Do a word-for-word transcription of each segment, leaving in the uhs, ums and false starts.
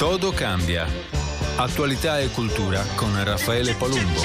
Todo cambia. Attualità e cultura con Raffaele Palumbo.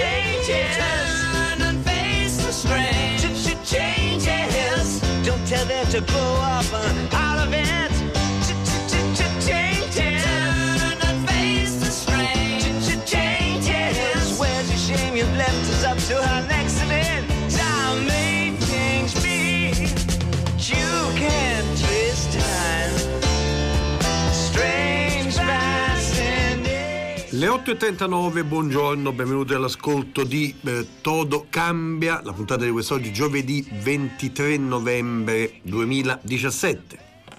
Don't tell them to grow up and all of it. Changes. Turn and face the strange. Changes. Where's your shame? You've left us up to our next event. Time may change me. You can't twist time. Strange passing days. Le otto e trentanove, buongiorno, benvenuti all'ascolto di eh, Todo Cambia, la puntata di quest'oggi, giovedì ventitré novembre duemiladiciassette.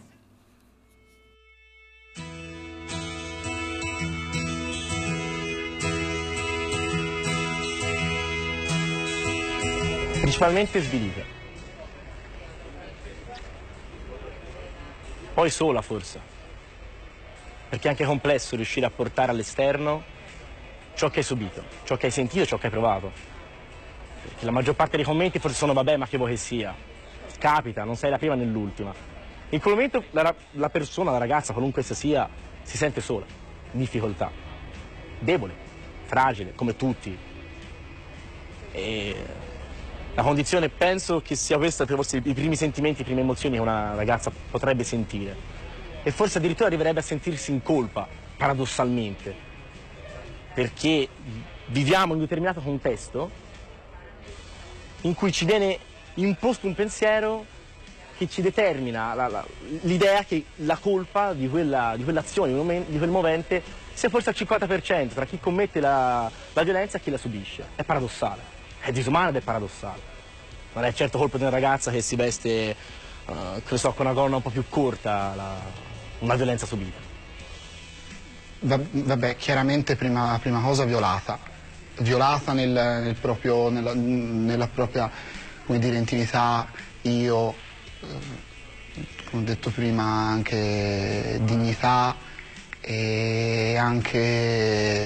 Principalmente svilita. Poi sola forse. Perché è anche complesso riuscire a portare all'esterno ciò che hai subito, ciò che hai sentito, ciò che hai provato. Perché la maggior parte dei commenti forse sono vabbè, ma che vuoi che sia. Capita, non sei la prima né l'ultima. In quel momento la, la persona, la ragazza, qualunque essa sia, si sente sola, in difficoltà, debole, fragile, come tutti. E la condizione, penso che sia questa, forse i primi sentimenti, le prime emozioni che una ragazza potrebbe sentire. E forse addirittura arriverebbe a sentirsi in colpa, paradossalmente, perché viviamo in un determinato contesto in cui ci viene imposto un pensiero che ci determina la, la, l'idea che la colpa di, quella, di quell'azione, di quel movente, sia forse al cinquanta per cento tra chi commette la, la violenza e chi la subisce. È paradossale, è disumano ed è paradossale. Non è certo colpa di una ragazza che si veste, uh, che so, con una gonna un po' più corta, la, una violenza subita. Vabbè, chiaramente prima, prima cosa violata, violata nel, nel proprio, nella, nella propria, come dire, intimità, io, eh, come ho detto prima, anche dignità e anche,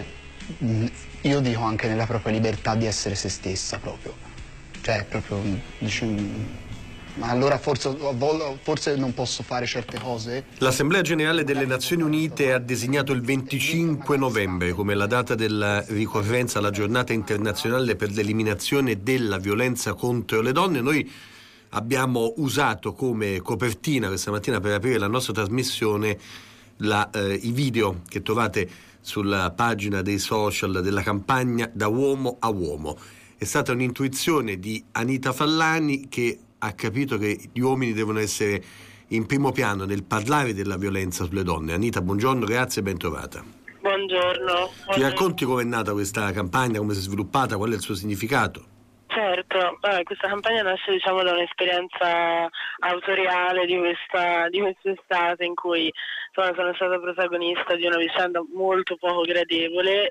io dico anche nella propria libertà di essere se stessa proprio, cioè proprio, diciamo, ma allora forse, forse non posso fare certe cose? L'Assemblea Generale delle Nazioni Unite ha designato il venticinque novembre come la data della ricorrenza alla giornata internazionale per l'eliminazione della violenza contro le donne. Noi abbiamo usato come copertina questa mattina per aprire la nostra trasmissione la, eh, i video che trovate sulla pagina dei social della campagna Da Uomo a Uomo. È stata un'intuizione di Anita Fallani, che ha capito che gli uomini devono essere in primo piano nel parlare della violenza sulle donne. Anita, buongiorno, grazie e ben trovata. Buongiorno. Ti buongiorno. racconti com'è nata questa campagna, come si è sviluppata, qual è il suo significato? Certo, allora, questa campagna nasce, diciamo, da un'esperienza autoriale di questa di quest'estate in cui, insomma, sono stata protagonista di una vicenda molto poco gradevole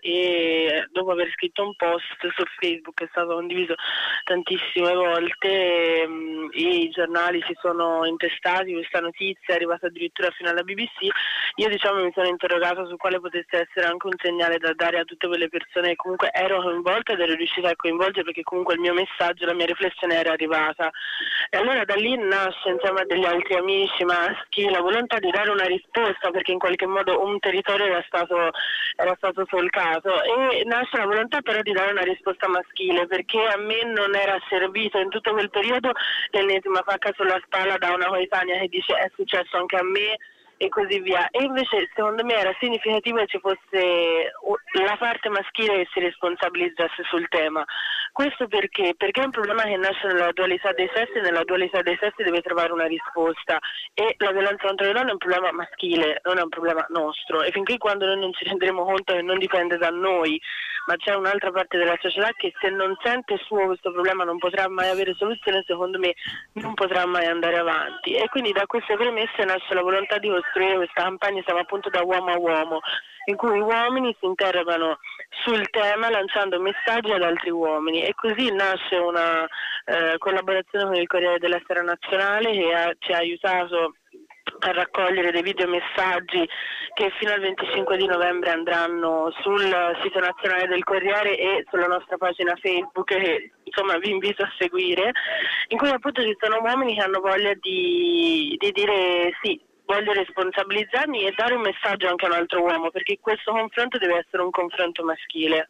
e dopo aver scritto un post su Facebook che è stato condiviso tantissime volte e, e i giornali si sono intestati, questa notizia è arrivata addirittura fino alla B B C. Io, diciamo, mi sono interrogata su quale potesse essere anche un segnale da dare a tutte quelle persone che comunque ero coinvolte ed ero riuscita a coinvolgere, perché comunque il mio messaggio, la mia riflessione era arrivata. E allora da lì nasce, insieme a degli altri amici maschi, la volontà di dare una risposta, perché in qualche modo un territorio era stato, era stato solcato, e nasce la volontà però di dare una risposta maschile, perché a me non era servito in tutto quel periodo l'ennesima pacca sulla spalla da una coetanea che dice è successo anche a me e così via. E invece secondo me era significativo che ci fosse la parte maschile che si responsabilizzasse sul tema. Questo perché? Perché è un problema che nasce nella dualità dei sessi, e nella dualità dei sessi deve trovare una risposta, e la violenza contro le donne è un problema maschile, non è un problema nostro, e finché quando noi non ci renderemo conto che non dipende da noi, ma c'è un'altra parte della società che se non sente suo questo problema non potrà mai avere soluzione, secondo me non potrà mai andare avanti. E quindi da queste premesse nasce la volontà di costruire questa campagna, siamo appunto Da Uomo a Uomo, in cui uomini si interrogano sul tema lanciando messaggi ad altri uomini, e così nasce una eh, collaborazione con il Corriere della Sera Nazionale che ha, ci ha aiutato a raccogliere dei videomessaggi che fino al venticinque di novembre andranno sul sito nazionale del Corriere e sulla nostra pagina Facebook, che insomma vi invito a seguire, in cui appunto ci sono uomini che hanno voglia di, di dire sì, voglio responsabilizzarmi e dare un messaggio anche a un altro uomo, perché questo confronto deve essere un confronto maschile.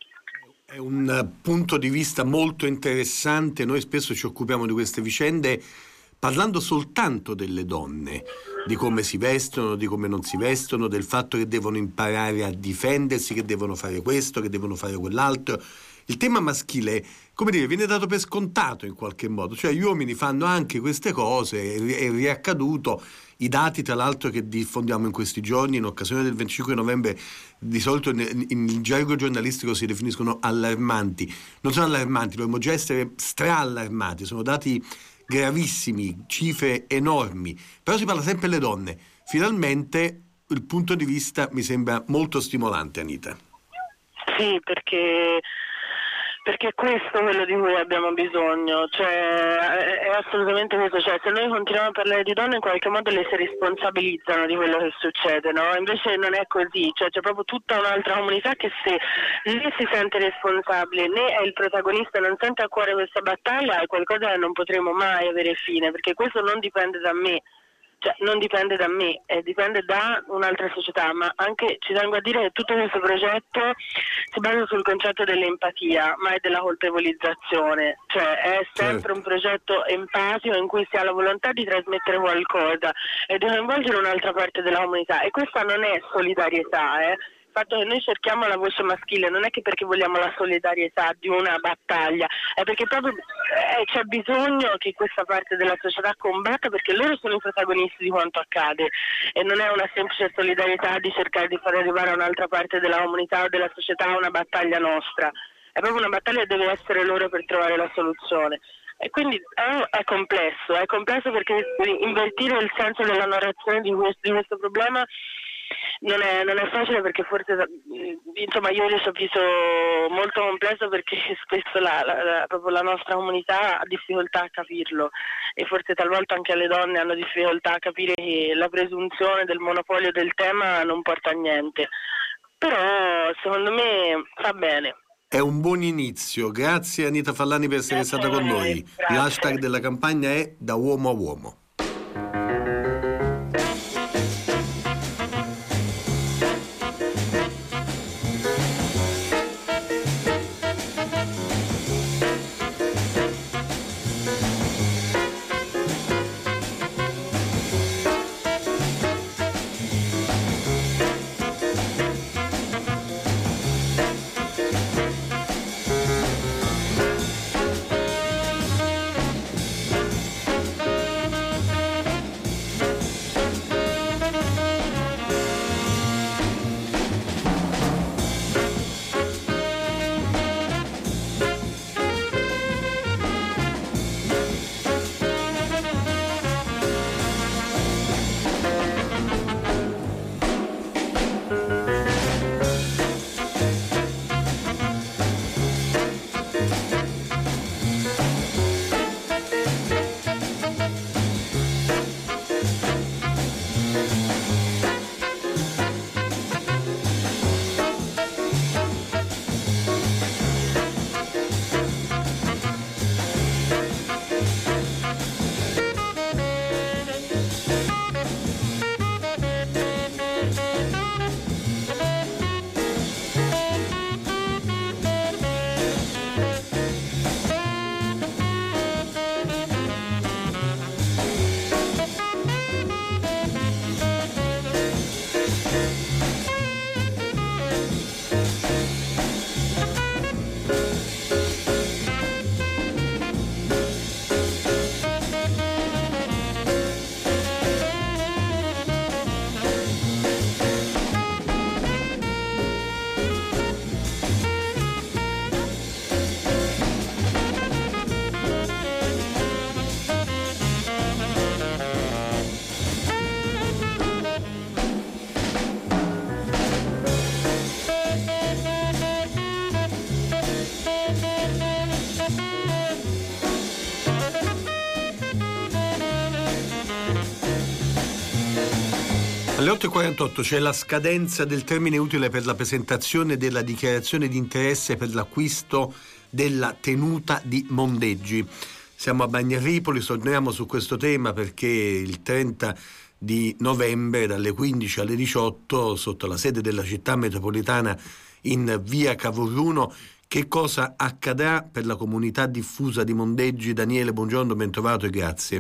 È un punto di vista molto interessante. Noi spesso ci occupiamo di queste vicende parlando soltanto delle donne, di come si vestono, di come non si vestono, del fatto che devono imparare a difendersi, che devono fare questo, che devono fare quell'altro. Il tema maschile, come dire, viene dato per scontato in qualche modo, cioè gli uomini fanno anche queste cose, è riaccaduto. I dati, tra l'altro, che diffondiamo in questi giorni in occasione del venticinque novembre, di solito in, in gergo giornalistico si definiscono allarmanti. Non sono allarmanti, dovremmo già essere straallarmati, sono dati gravissimi, cifre enormi, però si parla sempre delle donne. Finalmente il punto di vista mi sembra molto stimolante, Anita. Sì, perché perché questo è quello di cui abbiamo bisogno, cioè è assolutamente questo, cioè se noi continuiamo a parlare di donne in qualche modo le si responsabilizzano di quello che succede, no? Invece non è così, cioè c'è proprio tutta un'altra comunità che se né si sente responsabile né è il protagonista, non sente a cuore questa battaglia, è qualcosa che non potremo mai avere fine, perché questo non dipende da me. Cioè, non dipende da me, eh, dipende da un'altra società, ma anche ci tengo a dire che tutto questo progetto si basa sul concetto dell'empatia, mai della colpevolizzazione, cioè è sempre certo. un progetto empatico in cui si ha la volontà di trasmettere qualcosa e di coinvolgere un'altra parte della comunità, e questa non è solidarietà, eh. Il fatto che noi cerchiamo la voce maschile non è che perché vogliamo la solidarietà di una battaglia, è perché proprio eh, c'è bisogno che questa parte della società combatta, perché loro sono i protagonisti di quanto accade e non è una semplice solidarietà di cercare di far arrivare a un'altra parte della comunità o della società una battaglia nostra, è proprio una battaglia che deve essere loro per trovare la soluzione. E quindi è, è complesso, è complesso perché invertire il senso della narrazione di questo, di questo problema Non è, non è facile, perché forse insomma io adesso ho visto molto complesso perché spesso la, la, la, proprio la nostra comunità ha difficoltà a capirlo, e forse talvolta anche le donne hanno difficoltà a capire che la presunzione del monopolio del tema non porta a niente, però secondo me fa bene. È un buon inizio. Grazie Anita Fallani per essere Grazie stata con noi. Grazie. L'hashtag della campagna è Da uomo a uomo. Alle otto e quarantotto c'è la scadenza del termine utile per la presentazione della dichiarazione di interesse per l'acquisto della tenuta di Mondeggi. Siamo a Bagnaripoli, torniamo su questo tema perché il trenta di novembre dalle quindici alle diciotto sotto la sede della città metropolitana in via Cavour. Che cosa accadrà per la comunità diffusa di Mondeggi? Daniele, buongiorno, ben trovato e grazie.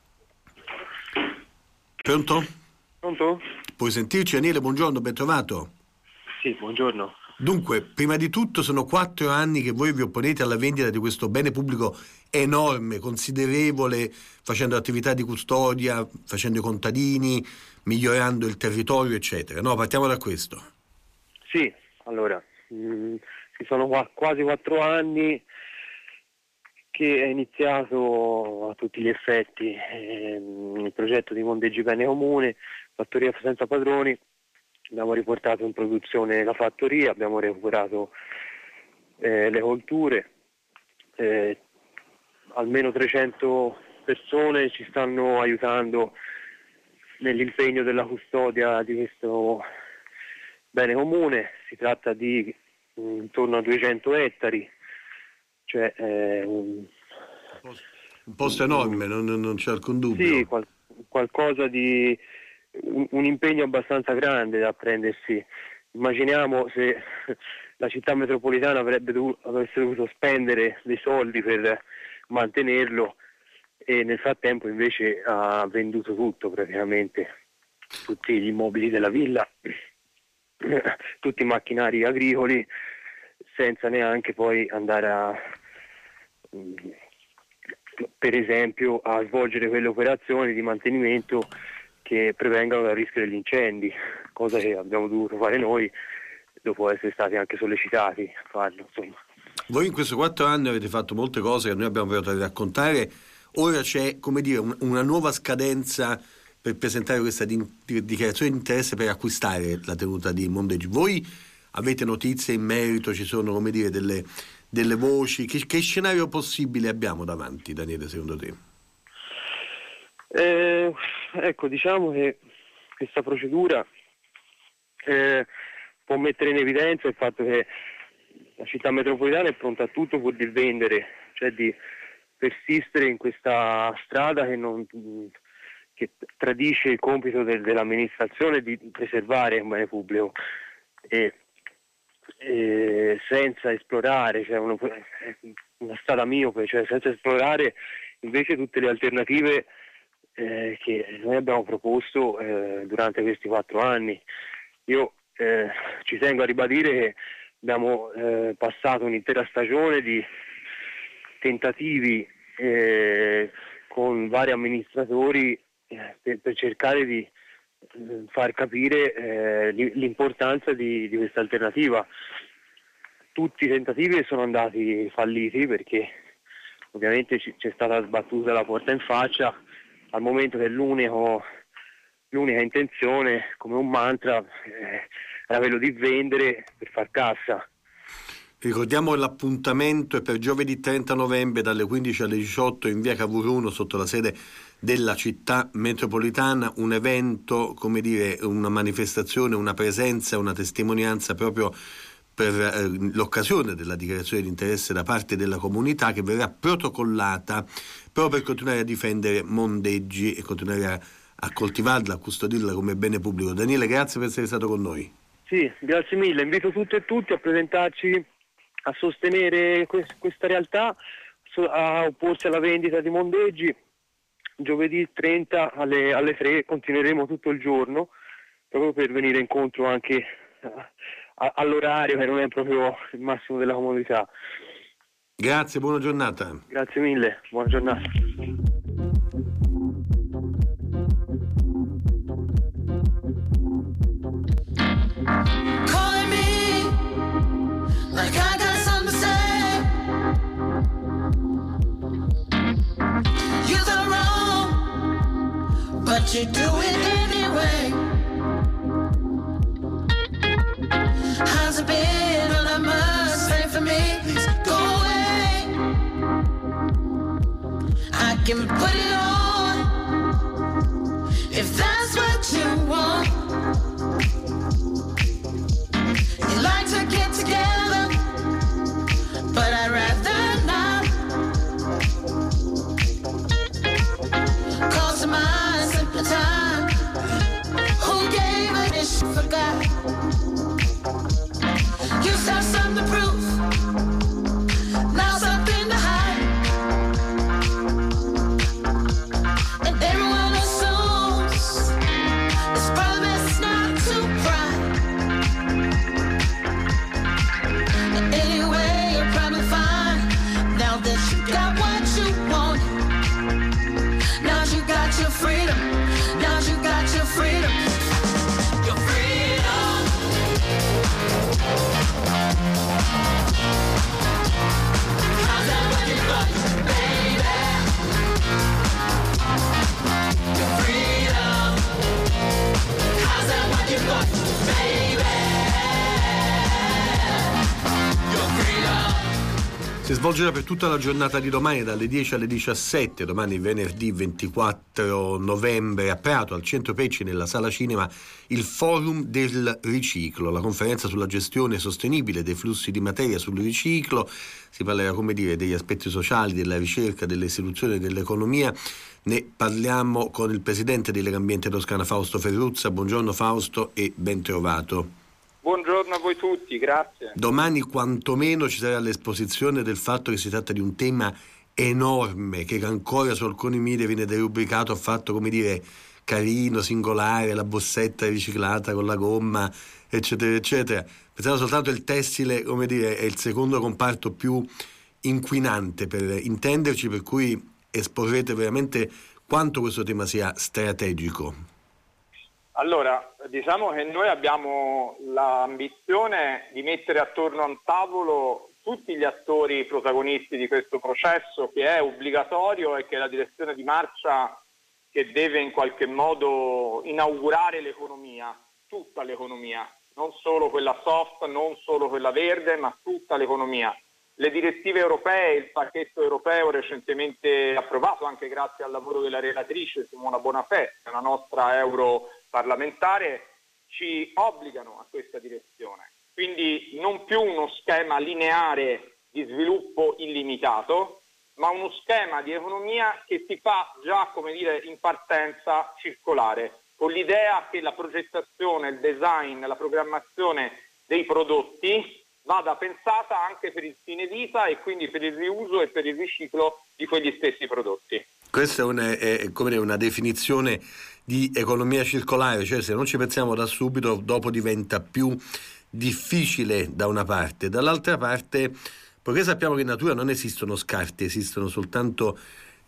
Pronto? Pronto? Puoi sentirci, Daniele? Buongiorno, ben trovato. Sì, buongiorno. Dunque, prima di tutto sono quattro anni che voi vi opponete alla vendita di questo bene pubblico enorme, considerevole, facendo attività di custodia, facendo i contadini, migliorando il territorio, eccetera. No, partiamo da questo. Sì, allora, mh, ci sono qua, quasi quattro anni che è iniziato a tutti gli effetti ehm, il progetto di Mondeggi Bene Comune, fattoria senza padroni. Abbiamo riportato in produzione la fattoria, abbiamo recuperato eh, le colture, eh, almeno trecento persone ci stanno aiutando nell'impegno della custodia di questo bene comune. Si tratta di mh, intorno a duecento ettari, cioè eh, un, un posto enorme, non, non c'è alcun dubbio. Sì, qual- qualcosa di un, un impegno abbastanza grande da prendersi. Immaginiamo se la città metropolitana avrebbe dovuto, avesse dovuto spendere dei soldi per mantenerlo e nel frattempo invece ha venduto tutto praticamente, tutti gli immobili della villa, tutti i macchinari agricoli, senza neanche poi andare a, per esempio, a svolgere quelle operazioni di mantenimento che prevengano dal rischio degli incendi, cosa che abbiamo dovuto fare noi dopo essere stati anche sollecitati a farlo, insomma. Voi in questi quattro anni avete fatto molte cose che noi abbiamo provato a raccontare. Ora c'è, come dire, un, una nuova scadenza per presentare questa di, di, dichiarazione di interesse per acquistare la tenuta di Mondeggi. Voi avete notizie in merito? Ci sono, come dire, delle, delle voci? Che, che scenario possibile abbiamo davanti, Daniele, secondo te? Eh, ecco, diciamo che questa procedura eh, può mettere in evidenza il fatto che la città metropolitana è pronta a tutto pur di vendere, cioè di persistere in questa strada che, non, che tradisce il compito del, dell'amministrazione di preservare un bene pubblico e, e senza esplorare, cioè una, una strada miope, cioè senza esplorare invece tutte le alternative eh, che noi abbiamo proposto eh, durante questi quattro anni. Io eh, ci tengo a ribadire che abbiamo eh, passato un'intera stagione di tentativi eh, con vari amministratori eh, per, per cercare di eh, far capire eh, l'importanza di, di questa alternativa. Tutti i tentativi sono andati falliti perché ovviamente c- c'è stata sbattuta la porta in faccia, al momento che l'unico, l'unica intenzione, come un mantra, eh, era quello di vendere per far cassa. Ricordiamo che l'appuntamento è per giovedì trenta novembre dalle quindici alle diciotto in via Cavour uno sotto la sede della città metropolitana, un evento, come dire, una manifestazione, una presenza, una testimonianza proprio per eh, l'occasione della dichiarazione di interesse da parte della comunità, che verrà protocollata proprio per continuare a difendere Mondeggi e continuare a, a coltivarla, a custodirla come bene pubblico. Daniele, grazie per essere stato con noi. Sì, grazie mille, invito tutte e tutti a presentarci, a sostenere quest- questa realtà, so- a opporsi alla vendita di Mondeggi. Giovedì trenta alle, alle tre continueremo tutto il giorno proprio per venire incontro anche a, a, all'orario che non è proprio il massimo della comodità. Grazie, buona giornata. Grazie mille, buona giornata. Calling me like I got something to say. You thought wrong, but you do it anyway. How's it been? All I must say for me, please go away. I can put it on if that's what you want. You like to get together, but I'd rather not. Cause my simpler time Si svolgerà per tutta la giornata di domani dalle dieci alle diciassette, domani venerdì ventiquattro novembre a Prato, al Centro Pecci, nella Sala Cinema, il Forum del Riciclo, la conferenza sulla gestione sostenibile dei flussi di materia sul riciclo. Si parlerà, come dire, degli aspetti sociali, della ricerca, delle istituzioni e dell'economia. Ne parliamo con il presidente di Legambiente Toscana, Fausto Ferruzza. Buongiorno Fausto e ben trovato. Buongiorno a voi tutti, grazie. Domani quantomeno ci sarà l'esposizione del fatto che si tratta di un tema enorme, che ancora su alcuni media viene derubricato a fatto, come dire, carino, singolare, la bossetta riciclata con la gomma, eccetera, eccetera. Pensavo soltanto il tessile, come dire, è il secondo comparto più inquinante, per intenderci, per cui esporrete veramente quanto questo tema sia strategico. Allora, diciamo che noi abbiamo l'ambizione di mettere attorno a un tavolo tutti gli attori protagonisti di questo processo, che è obbligatorio e che è la direzione di marcia che deve in qualche modo inaugurare l'economia, tutta l'economia, non solo quella soft, non solo quella verde, ma tutta l'economia. Le direttive europee, il pacchetto europeo recentemente approvato, anche grazie al lavoro della relatrice Simona Bonafè, che è una nostra europarlamentare, ci obbligano a questa direzione. Quindi non più uno schema lineare di sviluppo illimitato, ma uno schema di economia che si fa già, come dire, in partenza circolare, con l'idea che la progettazione, il design, la programmazione dei prodotti vada pensata anche per il fine vita e quindi per il riuso e per il riciclo di quegli stessi prodotti. Questa è una, è, come dire, una definizione di economia circolare, cioè se non ci pensiamo da subito, dopo diventa più difficile da una parte. Dall'altra parte, poiché sappiamo che in natura non esistono scarti, esistono soltanto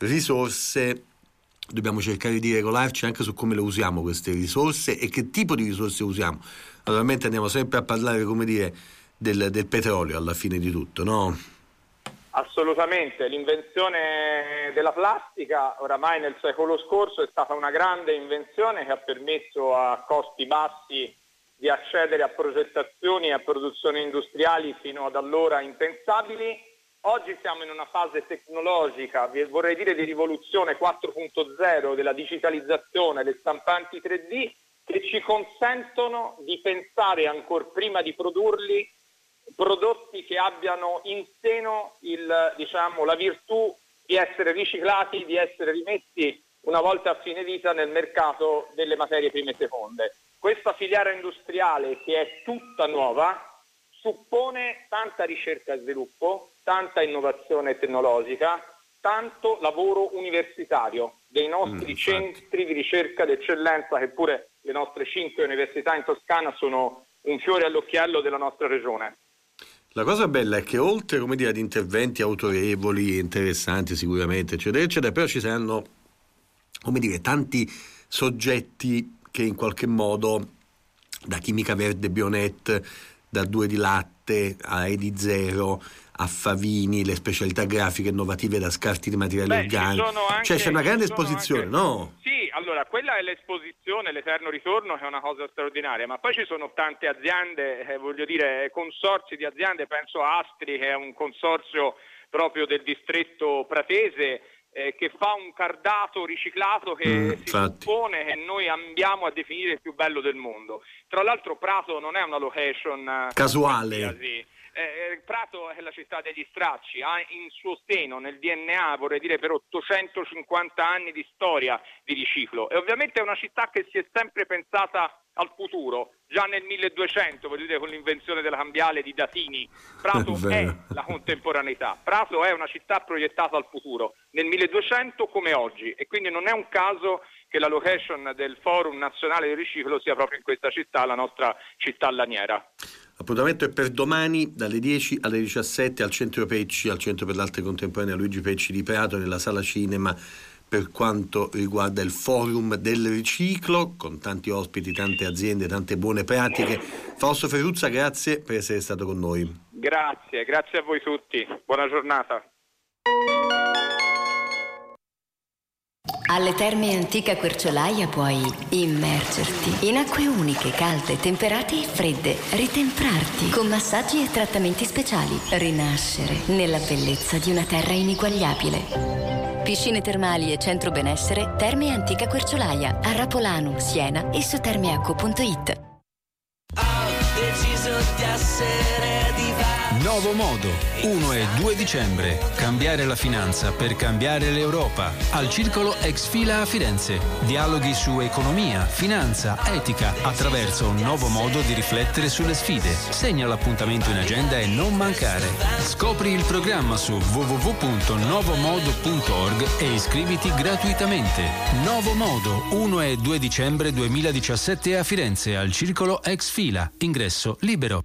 risorse, dobbiamo cercare di regolarci anche su come le usiamo queste risorse e che tipo di risorse usiamo. Naturalmente andiamo sempre a parlare, come dire, Del, del petrolio alla fine di tutto, no? Assolutamente, l'invenzione della plastica oramai nel secolo scorso è stata una grande invenzione che ha permesso a costi bassi di accedere a progettazioni e a produzioni industriali fino ad allora impensabili. Oggi siamo in una fase tecnologica, vorrei dire di rivoluzione quattro punto zero, della digitalizzazione, le stampanti tre D, che ci consentono di pensare ancor prima di produrli prodotti che abbiano in seno il, diciamo, la virtù di essere riciclati, di essere rimessi una volta a fine vita nel mercato delle materie prime seconde. Questa filiera industriale, che è tutta nuova, suppone tanta ricerca e sviluppo, tanta innovazione tecnologica, tanto lavoro universitario dei nostri mm, centri di ricerca d'eccellenza, che pure le nostre cinque università in Toscana sono un fiore all'occhiello della nostra regione. La cosa bella è che oltre, come dire, ad interventi autorevoli, interessanti sicuramente, eccetera, eccetera, però ci saranno, come dire, tanti soggetti che in qualche modo, da Chimica Verde Bionet, da Due di Latte a Edi Zero, a Favini, le specialità grafiche innovative da scarti di materiali Beh, organici, anche, cioè c'è una grande esposizione, anche, no? Sì, allora quella è l'esposizione, l'eterno ritorno, che è una cosa straordinaria, ma poi ci sono tante aziende, eh, voglio dire, consorzi di aziende, penso a Astri, che è un consorzio proprio del distretto pratese, eh, che fa un cardato riciclato che mm, si infatti. suppone che noi andiamo a definire il più bello del mondo. Tra l'altro Prato non è una location casuale. Eh, Prato è la città degli stracci, ha in suo seno, nel D N A, vorrei dire, per ottocentocinquanta anni di storia di riciclo, e ovviamente è una città che si è sempre pensata al futuro. Già nel milleduecento, voglio dire, con l'invenzione della cambiale di Datini, Prato è, è la contemporaneità. Prato è una città proiettata al futuro, nel milleduecento come oggi, e quindi non è un caso che la location del Forum Nazionale del Riciclo sia proprio in questa città, la nostra città laniera. L'appuntamento è per domani dalle dieci alle diciassette al Centro Pecci, al Centro per l'Arte Contemporanea Luigi Pecci di Prato, nella Sala Cinema, per quanto riguarda il Forum del Riciclo, con tanti ospiti, tante aziende, tante buone pratiche. Fausto Ferruzza, grazie per essere stato con noi. Grazie, grazie a voi tutti. Buona giornata. Alle Terme Antica Querciolaia puoi immergerti in acque uniche, calde, temperate e fredde, ritemprarti con massaggi e trattamenti speciali, rinascere nella bellezza di una terra ineguagliabile. Piscine termali e centro benessere Terme Antica Querciolaia a Rapolano, Siena e su termeacqua punto it. Ho deciso di essere diverso. Nuovo Modo, primo e due dicembre. Cambiare la finanza per cambiare l'Europa. Al Circolo Ex Fila a Firenze. Dialoghi su economia, finanza, etica, attraverso un nuovo modo di riflettere sulle sfide. Segna l'appuntamento in agenda e non mancare. Scopri il programma su w w w punto novomodo punto org e iscriviti gratuitamente. Nuovo Modo, primo e due dicembre duemiladiciassette a Firenze, al Circolo Ex Fila. Ingresso libero.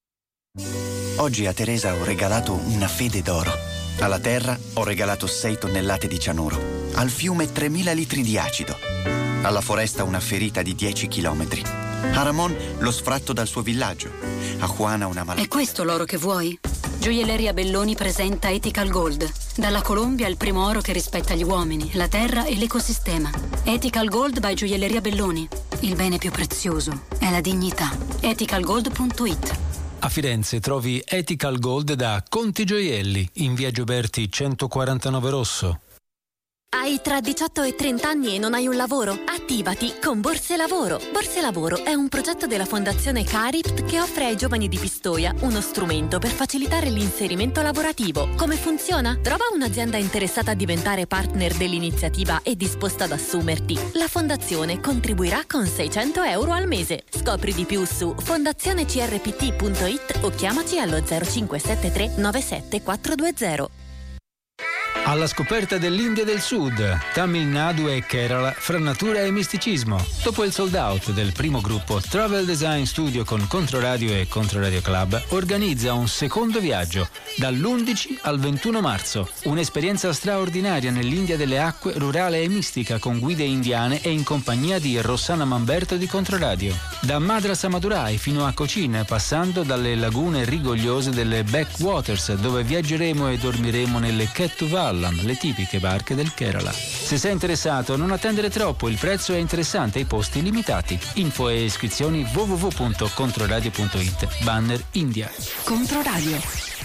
Oggi a Teresa ho regalato una fede d'oro. Alla terra ho regalato sei tonnellate di cianuro. Al fiume tremila litri di acido. Alla foresta una ferita di dieci chilometri. A Ramon lo sfratto dal suo villaggio. A Juana una malattia. È questo l'oro che vuoi? Gioielleria Belloni presenta Ethical Gold. Dalla Colombia il primo oro che rispetta gli uomini, la terra e l'ecosistema. Ethical Gold by Gioielleria Belloni. Il bene più prezioso è la dignità. ethical gold punto it. A Firenze trovi Ethical Gold da Conti Gioielli, in via Gioberti centoquarantanove Rosso. Hai tra diciotto e trenta anni e non hai un lavoro? Attivati con Borse Lavoro. Borse Lavoro è un progetto della Fondazione Caript che offre ai giovani di Pistoia uno strumento per facilitare l'inserimento lavorativo. Come funziona? Trova un'azienda interessata a diventare partner dell'iniziativa e disposta ad assumerti. La Fondazione contribuirà con seicento euro al mese. Scopri di più su fondazione c r p t punto it o chiamaci allo zero cinque sette tre nove sette quattro due zero. Alla scoperta dell'India del Sud, Tamil Nadu e Kerala fra natura e misticismo. Dopo il sold out del primo gruppo, Travel Design Studio con Controradio e Controradio Club organizza un secondo viaggio dall'undici al ventuno marzo. Un'esperienza straordinaria nell'India delle acque, rurale e mistica, con guide indiane e in compagnia di Rossana Mamberto di Controradio. Da Madras a Madurai fino a Cochin, passando dalle lagune rigogliose delle Backwaters, dove viaggeremo e dormiremo nelle Kettuval, le tipiche barche del Kerala. Se sei interessato, non attendere troppo, il prezzo è interessante e i posti limitati. Info e iscrizioni w w w punto controradio punto it, banner India. Controradio.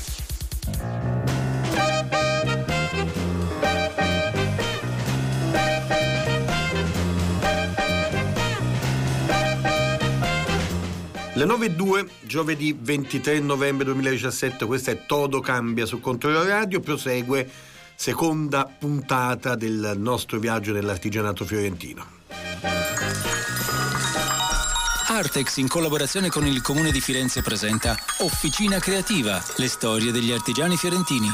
Le nove e due, giovedì ventitré novembre duemiladiciassette, questa è Todo Cambia su Controradio, prosegue seconda puntata del nostro viaggio nell'artigianato fiorentino. Artex, in collaborazione con il Comune di Firenze, presenta Officina Creativa, le storie degli artigiani fiorentini.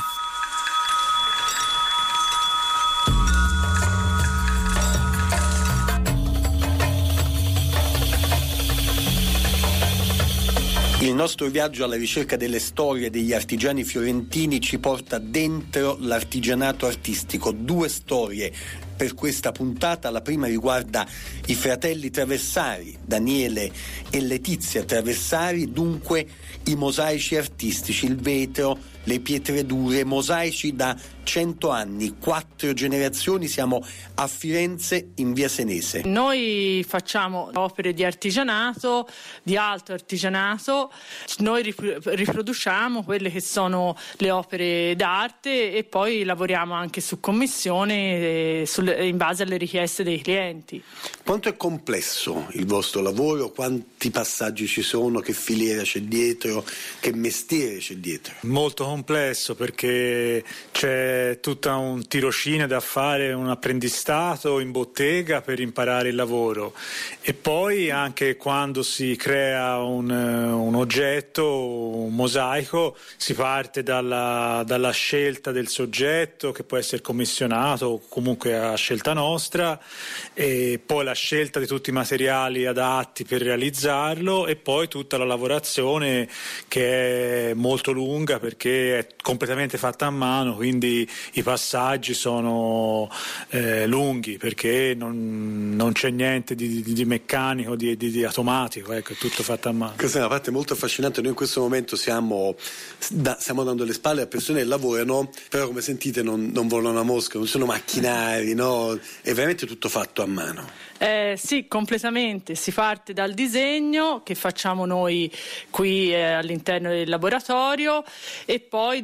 Il nostro viaggio alla ricerca delle storie degli artigiani fiorentini ci porta dentro l'artigianato artistico. Due storie per questa puntata. La prima riguarda i fratelli Traversari, Daniele e Letizia Traversari, dunque i mosaici artistici, il vetro, le pietre dure, mosaici da cento anni, quattro generazioni. Siamo a Firenze in via Senese. Noi facciamo opere di artigianato, di alto artigianato, noi riproduciamo quelle che sono le opere d'arte e poi lavoriamo anche su commissione e sul, in base alle richieste dei clienti. Quanto è complesso il vostro lavoro? Quanti passaggi ci sono? Che filiera c'è dietro? Che mestiere c'è dietro? Molto complesso, perché c'è tutto un tirocinio da fare, un apprendistato in bottega per imparare il lavoro, e poi anche quando si crea un, un oggetto, un mosaico, si parte dalla, dalla scelta del soggetto, che può essere commissionato o comunque a scelta nostra, e poi la scelta di tutti i materiali adatti per realizzarlo, e poi tutta la lavorazione, che è molto lunga perché è completamente fatta a mano, quindi i passaggi sono eh, lunghi, perché non, non c'è niente di, di, di meccanico, di, di, di automatico, ecco, è tutto fatto a mano. Questa è una parte molto affascinante. Noi in questo momento siamo, da, stiamo dando le spalle a persone che lavorano, però come sentite non, non volano a mosca, non sono macchinari, no? È veramente tutto fatto a mano. Eh, sì, completamente. Si parte dal disegno che facciamo noi qui eh, all'interno del laboratorio e poi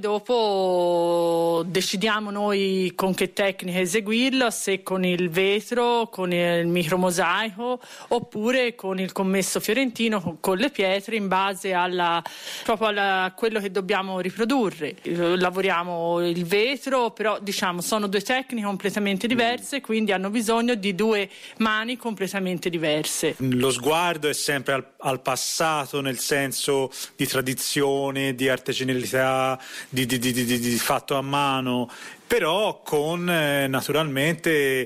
dopo decidiamo noi con che tecnica eseguirlo, se con il vetro, con il micromosaico oppure con il commesso fiorentino, con, con le pietre, in base alla, proprio a quello che dobbiamo riprodurre. Lavoriamo il vetro, però diciamo sono due tecniche completamente diverse, quindi hanno bisogno di due mani completamente diverse. Lo sguardo è sempre al, al passato, nel senso di tradizione, di artigianalità, di, di, di, di, di fatto a mano, però con eh, naturalmente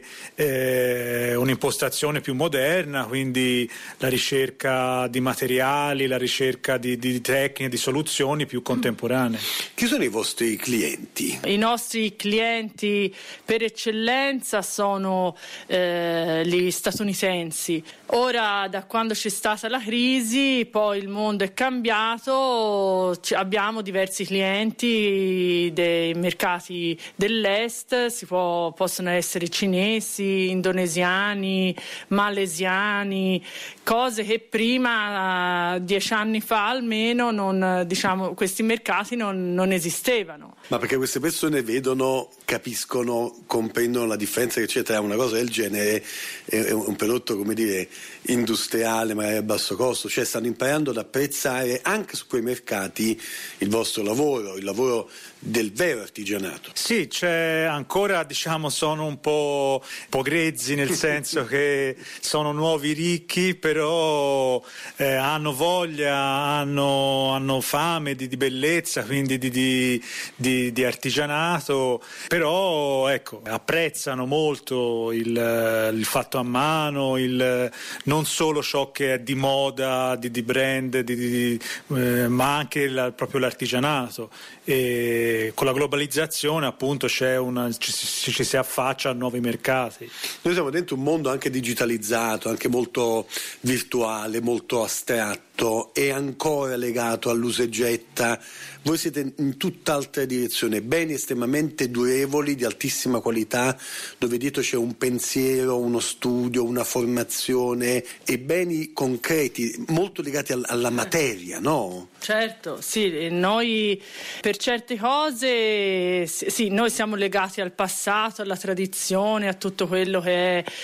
eh, un'impostazione più moderna, quindi la ricerca di materiali, la ricerca di, di tecniche, di soluzioni più contemporanee. Chi sono i vostri clienti? I nostri clienti per eccellenza sono eh, gli statunitensi. Ora, da quando c'è stata la crisi, poi il mondo è cambiato, abbiamo diversi clienti dei mercati dell'est, si può, possono essere cinesi, indonesiani, malesiani, cose che prima, dieci anni fa almeno, non, diciamo, questi mercati non, non esistevano. Ma perché queste persone vedono, capiscono, comprendono la differenza che c'è tra una cosa del genere e un prodotto, come dire, industriale, magari a basso costo, cioè stanno imparando ad apprezzare anche su quei mercati il vostro lavoro, il lavoro del vero artigianato. Sì, c'è ancora, diciamo, sono un po', un po' grezzi, nel senso che sono nuovi ricchi, però eh, hanno voglia, hanno, hanno fame di, di bellezza, quindi di, di, di, di artigianato, però ecco, apprezzano molto il, il fatto a mano, il, non solo ciò che è di moda, di, di brand, di, di, eh, ma anche la, proprio l'artigianato. E con la globalizzazione appunto c'è una, ci, ci si affaccia a nuovi mercati. Noi siamo dentro un mondo anche digitalizzato, anche molto virtuale, molto astratto e ancora legato all'usa e getta. Voi siete in tutt'altra direzione, beni estremamente durevoli, di altissima qualità, dove dietro c'è un pensiero, uno studio, una formazione e beni concreti, molto legati al, alla materia, no? Certo, sì, noi per certe cose, sì, noi siamo legati al passato, alla tradizione, a tutto quello che è,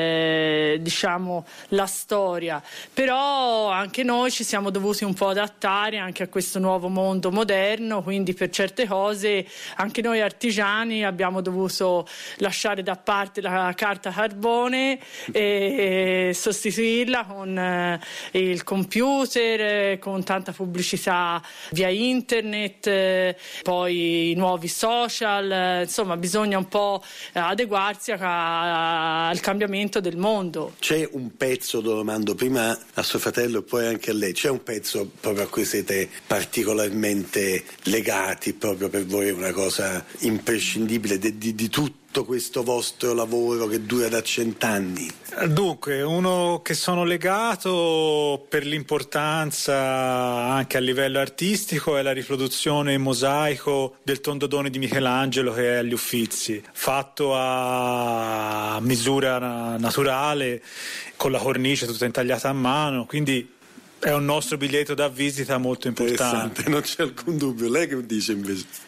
eh, diciamo, la storia, però anche noi ci siamo dovuti un po' adattare anche a questo nuovo mondo moderno, quindi per certe cose anche noi artigiani abbiamo dovuto lasciare da parte la carta carbone e sostituirla con eh, il computer, eh, con tanta pubblicità via internet, eh, poi i nuovi social, eh, insomma bisogna un po' adeguarsi a, a, al cambiamento del mondo. C'è un pezzo, lo domando prima a suo fratello e poi anche a lei, c'è un pezzo proprio a cui siete particolarmente legati, proprio per voi è una cosa imprescindibile di, di, di tutto questo vostro lavoro che dura da cent'anni? Dunque, uno che sono legato per l'importanza anche a livello artistico è la riproduzione in mosaico del Tondodone di Michelangelo, che è agli Uffizi, fatto a misura naturale con la cornice tutta intagliata a mano, quindi è un nostro biglietto da visita molto importante. Non c'è alcun dubbio. Lei che dice invece?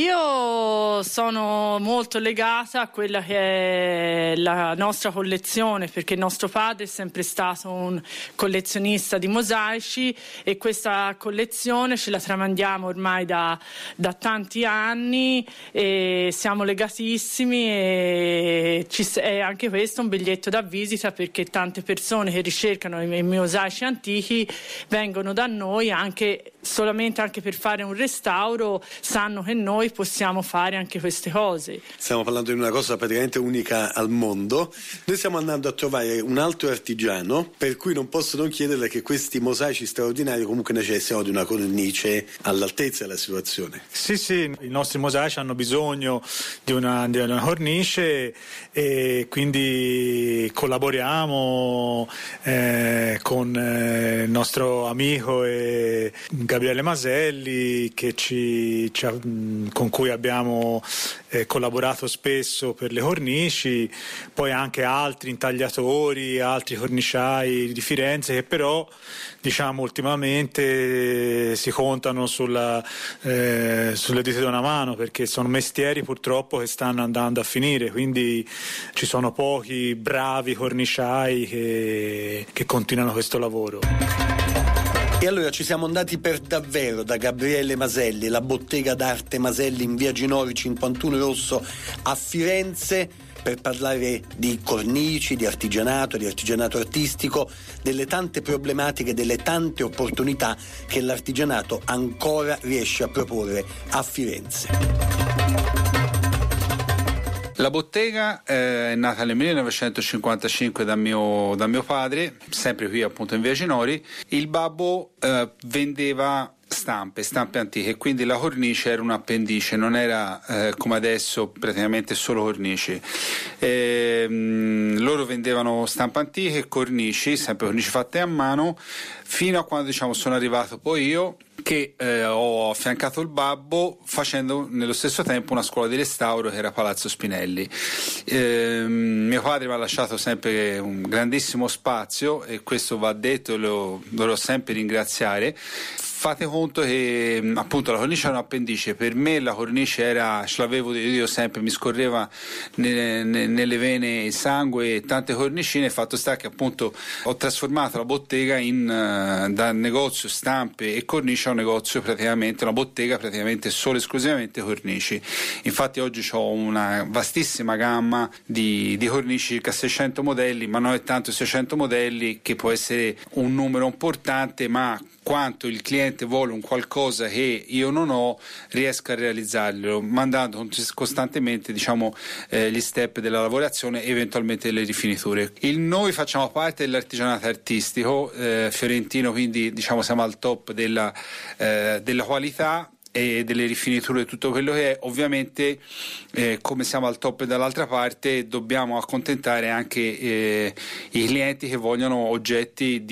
Io sono molto legata a quella che è la nostra collezione, perché nostro padre è sempre stato un collezionista di mosaici e questa collezione ce la tramandiamo ormai da, da tanti anni e siamo legatissimi e ci, è anche questo un biglietto da visita, perché tante persone che ricercano i, i mosaici antichi vengono da noi anche solamente anche per fare un restauro sanno che noi possiamo fare anche queste cose. Stiamo parlando di una cosa praticamente unica al mondo. Noi stiamo andando a trovare un altro artigiano, per cui non posso non chiederle che questi mosaici straordinari comunque necessitano di una cornice all'altezza della situazione. Sì, sì, i nostri mosaici hanno bisogno di una, di una cornice e quindi collaboriamo eh, con eh, il nostro amico e Gabriele Maselli che ci, ci, con cui abbiamo eh, collaborato spesso per le cornici, poi anche altri intagliatori, altri corniciai di Firenze che però diciamo ultimamente si contano sulla, eh, sulle dita di una mano, perché sono mestieri purtroppo che stanno andando a finire, quindi ci sono pochi bravi corniciai che, che continuano questo lavoro. E allora ci siamo andati per davvero da Gabriele Maselli, la bottega d'arte Maselli in via Ginori cinquantuno Rosso a Firenze, per parlare di cornici, di artigianato, di artigianato artistico, delle tante problematiche, delle tante opportunità che l'artigianato ancora riesce a proporre a Firenze. La bottega eh, è nata nel millenovecentocinquantacinque da mio, da mio padre, sempre qui appunto in via Ginori. Il babbo eh, vendeva stampe, stampe antiche, quindi la cornice era un appendice, non era eh, come adesso praticamente solo cornici. E, mh, loro vendevano stampe antiche, cornici, sempre cornici fatte a mano, fino a quando diciamo sono arrivato poi io che eh, ho affiancato il babbo facendo nello stesso tempo una scuola di restauro che era Palazzo Spinelli. Eh, mio padre mi ha lasciato sempre un grandissimo spazio e questo va detto, lo dovrò sempre ringraziare. Fate conto che appunto la cornice era un appendice, per me la cornice era, ce l'avevo io sempre, mi scorreva nelle, nelle vene il sangue e tante cornicine, fatto sta che appunto ho trasformato la bottega in da negozio stampe e cornice a un negozio praticamente, una bottega praticamente solo e esclusivamente cornici. Infatti oggi ho una vastissima gamma di, di cornici, circa seicento modelli, ma non è tanto seicento modelli che può essere un numero importante, ma quanto il cliente vuole un qualcosa che io non ho, riesco a realizzarlo mandando costantemente diciamo eh, gli step della lavorazione e eventualmente delle rifiniture. Il, noi facciamo parte dell'artigianato artistico eh, fiorentino, quindi diciamo siamo al top della, eh, della qualità e delle rifiniture, tutto quello che è. Ovviamente eh, come siamo al top dall'altra parte dobbiamo accontentare anche eh, i clienti che vogliono oggetti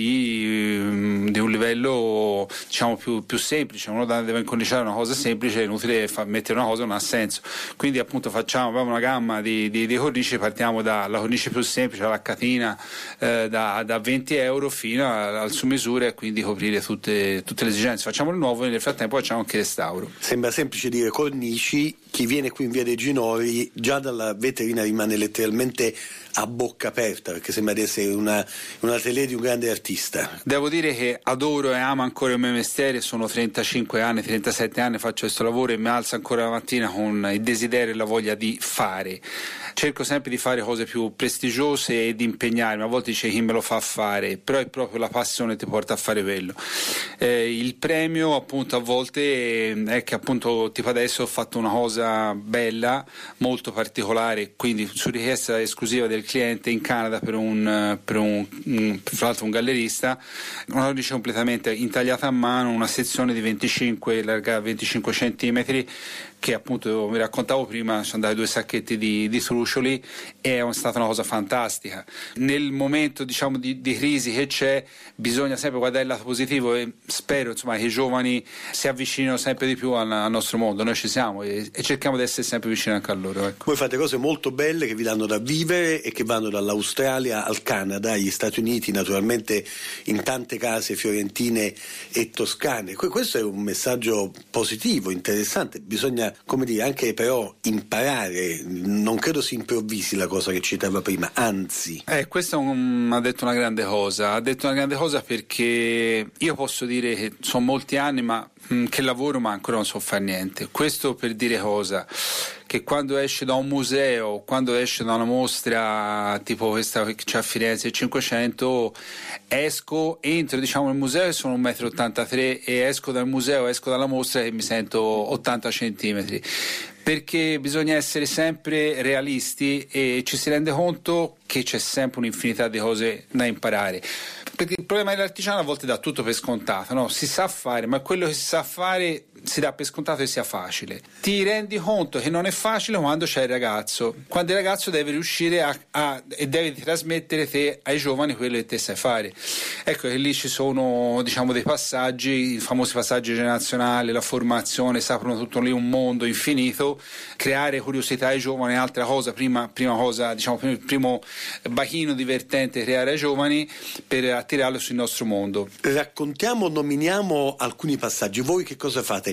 di, di un livello diciamo più, più semplice. Uno deve incorniciare una cosa semplice, è inutile far mettere una cosa che non ha senso, quindi appunto facciamo abbiamo una gamma di, di, di cornici, partiamo dalla cornice più semplice, la catina eh, da, da venti euro fino a, al su misura e quindi coprire tutte, tutte le esigenze. Facciamo il nuovo e nel frattempo facciamo anche restauro. Sembra semplice dire cornici, chi viene qui in via dei Ginori già dalla vetrina rimane letteralmente a bocca aperta, perché sembra di essere una, una tele di un grande artista. Devo dire che adoro e amo ancora il mio mestiere, sono trentacinque anni, trentasette anni faccio questo lavoro e mi alzo ancora la mattina con il desiderio e la voglia di fare. Cerco sempre di fare cose più prestigiose e di impegnarmi, a volte dice chi me lo fa fare, però è proprio la passione che ti porta a fare quello. Eh, il premio appunto a volte è che appunto tipo adesso ho fatto una cosa bella, molto particolare, quindi su richiesta esclusiva del cliente in Canada per un, per un, un fra l'altro un gallerista, una cornice completamente intagliata a mano, una sezione di venticinque, larga venticinque centimetri, che appunto vi raccontavo prima, sono andati due sacchetti di, di trucioli e è stata una cosa fantastica. Nel momento diciamo di, di crisi che c'è bisogna sempre guardare il lato positivo e spero insomma che i giovani si avvicinino sempre di più al, al nostro mondo, noi ci siamo e, e cerchiamo di essere sempre vicini anche a loro. Ecco. Voi fate cose molto belle che vi danno da vivere e che vanno dall'Australia al Canada, agli Stati Uniti, naturalmente in tante case fiorentine e toscane. Questo è un messaggio positivo, interessante, bisogna come dire anche però imparare, non credo sia così improvvisi la cosa che citava prima, anzi. Eh, questo un, ha detto una grande cosa, ha detto una grande cosa perché io posso dire che sono molti anni ma mh, che lavoro ma ancora non so fare niente. Questo per dire cosa? Che quando esce da un museo, quando esce da una mostra tipo questa che c'è a Firenze, il cinquecento, esco, entro diciamo nel museo e sono un metro e ottantatré e esco dal museo, esco dalla mostra e mi sento ottanta centimetri. Perché bisogna essere sempre realisti e ci si rende conto che c'è sempre un'infinità di cose da imparare. Perché il problema dell'artigiano a volte dà tutto per scontato, no? Si sa fare, ma quello che si sa fare si dà per scontato che sia facile. Ti rendi conto che non è facile quando c'è il ragazzo. Quando il ragazzo deve riuscire a, a e deve trasmettere te ai giovani quello che te sai fare. Ecco che lì ci sono diciamo dei passaggi, i famosi passaggi generazionali, la formazione, saprono tutto lì un mondo infinito, creare curiosità ai giovani è altra cosa, prima, prima cosa, diciamo il primo bachino divertente creare ai giovani per attirarlo sul nostro mondo. Raccontiamo, nominiamo alcuni passaggi. Voi che cosa fate?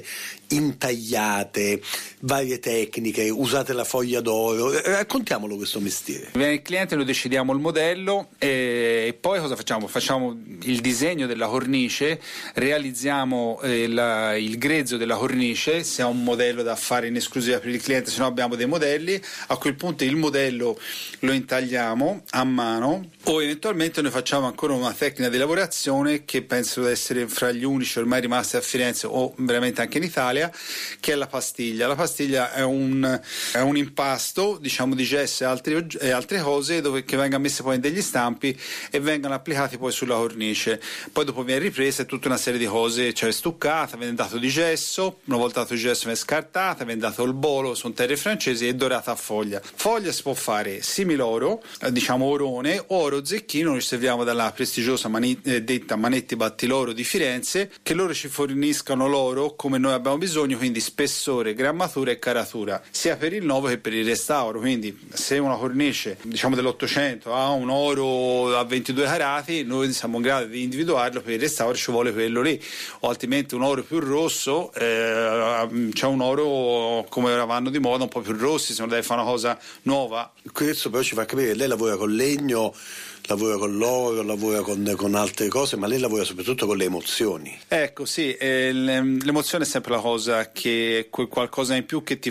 Intagliate, varie tecniche, usate la foglia d'oro, raccontiamolo questo mestiere. Viene il cliente, noi decidiamo il modello e, e poi cosa facciamo? Facciamo il disegno della cornice, realizziamo eh, la, il grezzo della cornice, se ha un modello da fare in esclusiva per il cliente, se no abbiamo dei modelli, a quel punto il modello lo intagliamo a mano o eventualmente noi facciamo ancora una tecnica di lavorazione che penso di essere fra gli unici ormai rimasti a Firenze o veramente anche in Italia, che è la pastiglia. La pastiglia è un, è un impasto diciamo di gesso e altre, e altre cose dove, che vengono messe poi in degli stampi e vengono applicati poi sulla cornice, poi dopo viene ripresa e tutta una serie di cose, cioè stuccata, viene dato di gesso, una volta dato di gesso viene scartata, viene dato il bolo, sono terre francesi, e dorata a foglia. Foglia si può fare similoro, eh, diciamo orone, oro zecchino, noi serviamo dalla prestigiosa mani, eh, detta Manetti Battiloro di Firenze, che loro ci forniscano l'oro come noi abbiamo bisogno, quindi spessore, grammatura e caratura, sia per il nuovo che per il restauro. Quindi se una cornice diciamo dell'Ottocento ha un oro a ventidue carati, noi siamo in grado di individuarlo, per il restauro ci vuole quello lì, o altrimenti un oro più rosso, eh, c'è un oro come ora vanno di moda un po' più rossi, se non deve fare una cosa nuova. Questo però ci fa capire che lei lavora con legno, lavora con l'oro, lavora con, con altre cose, ma lei lavora soprattutto con le emozioni. Ecco, sì, eh, l'emozione è sempre la cosa che è quel qualcosa in più che ti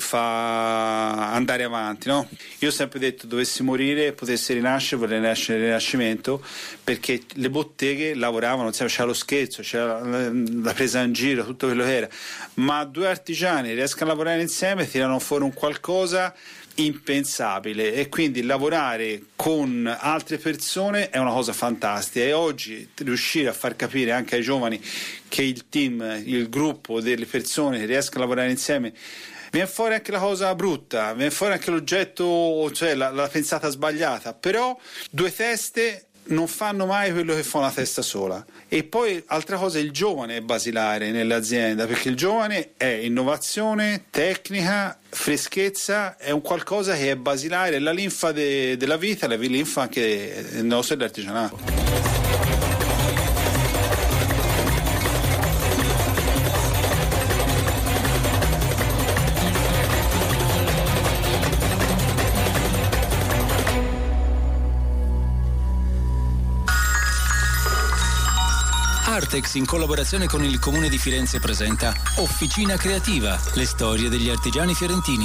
fa andare avanti, no? Io ho sempre detto, dovessi morire, potessi rinascere, vorrei rinascere nel Rinascimento, perché le botteghe lavoravano, c'era lo scherzo, c'era la, la presa in giro, tutto quello che era, ma due artigiani riescono a lavorare insieme, tirano fuori un qualcosa impensabile, e quindi lavorare con altre persone è una cosa fantastica, e oggi riuscire a far capire anche ai giovani che il team, il gruppo delle persone che riescono a lavorare insieme, viene fuori anche la cosa brutta, viene fuori anche l'oggetto, cioè la, la pensata sbagliata, però due teste non fanno mai quello che fa una testa sola. E poi altra cosa, il giovane è basilare nell'azienda, perché il giovane è innovazione, tecnica, freschezza, è un qualcosa che è basilare, è la linfa de, della vita, la linfa anche del nostro dell'artigianato. Artex, in collaborazione con il Comune di Firenze, presenta Officina Creativa, le storie degli artigiani fiorentini.